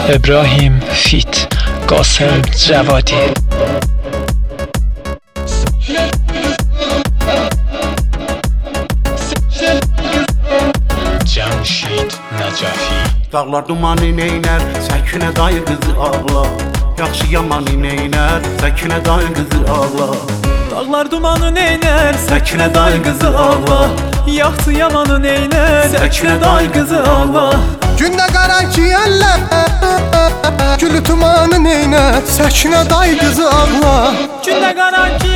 ابراهیم فیت قاسم جوادی. Cəmşid Nəcəfi. Dağlar dumanı neynər, Səkinə dayı qızı ağla. Yaxşı yamanı neynər, Səkinə dayı qızı ağla. Dağlar dumanı neynər, Səkinə dayı qızı ağla. Yaxşı yamanı neynər, Səkinə dayı qızı ağla. Gündə qara ki əllər, gülü tumanı neynər, Səkinə dayı qızı ağla. Gündə qara ki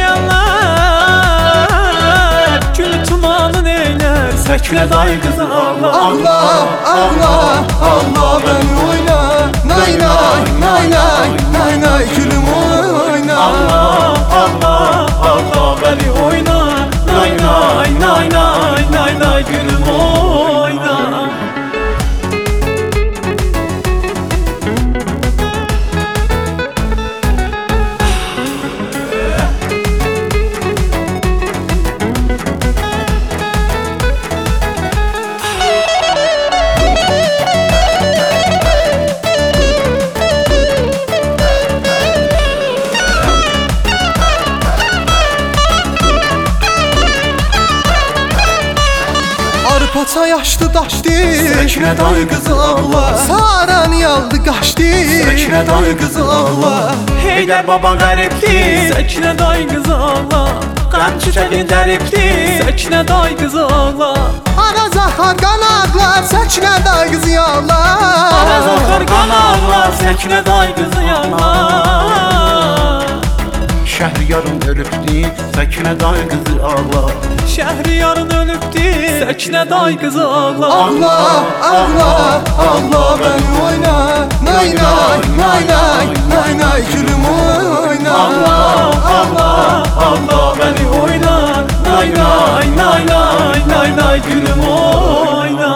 əllər, gülü tumanı neynər, Səkinə dayı qızı ağla. Ağla, ağla, ağla bəni oyna. Nay, nay, nay, nay, nay, nay, gülüm oyna. Ağla, ağla, ağla bəni oyna. Nay, nay, nay, nay, nay, nay, gülüm oyna. Paça yaşdı daşdı, Səkinə dayı qızı ağla. Saran yaldı qaçdı, Səkinə dayı qızı ağla. Heydər baba qəribdir, Səkinə dayı qızı ağla. Qəm çiçəyin dəribdir, Səkinə dayı qızı ağla. Araz axar qanaqlar, Səkinə dayı qızı ağla. Araz axar qanaqlar, Səkinə dayı qızı ağla. Şəhriyarım ölübdü, Səkinə dayı qızı ağla. Şəhriyarın ölübdür, Səkinə dayı qızı ağla. Ağla, ağla, ağla bəni oyna. Nay, nay, nay, nay, nay, nay, gülüm oyna. Ağla, ağla, ağla bəni oyna. Nay, nay, nay, nay, nay, nay, gülüm oyna.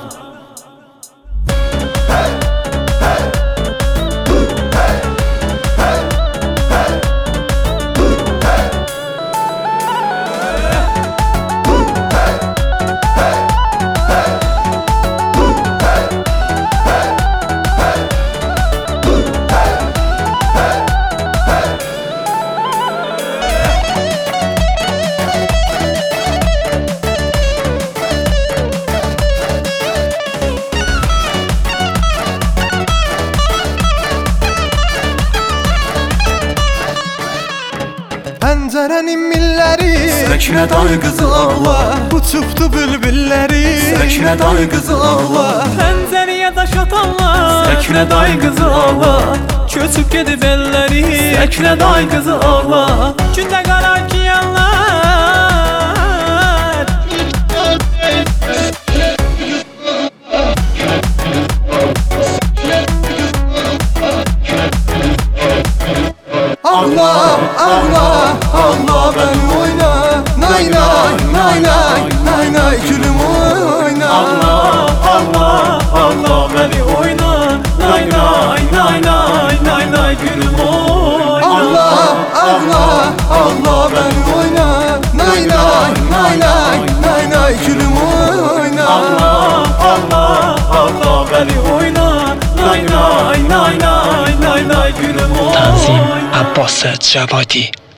Pəncərənin milləri, Səkinə dayı qızı ağla. uçubdu bülbülləri, Səkinə dayı qızı ağla. Pəncərəyə daş atanlar, Səkinə dayı qızı ağla. Köçüb gedib elləri, Səkinə dayı qızı ağla. Gündə qara ki əllər, ağla, ağla, ağla bəni oyna. Nay, nay, nay, nay, nay, nay, gülüm oyna. ağla, ağla, ağla bəni oyna. Nay, nay, nay, nay, nay, nay, gülüm oyna. Ağla, ağla, ağla bəni oyna. Nay, nay, nay, nay, nay, nay, gülüm oyna. Ağla, ağla, ağla bəni oyna. Nay, nay, nay, nay, nay, nay, gülüm oyna. Tanzim Abbas Cavadi.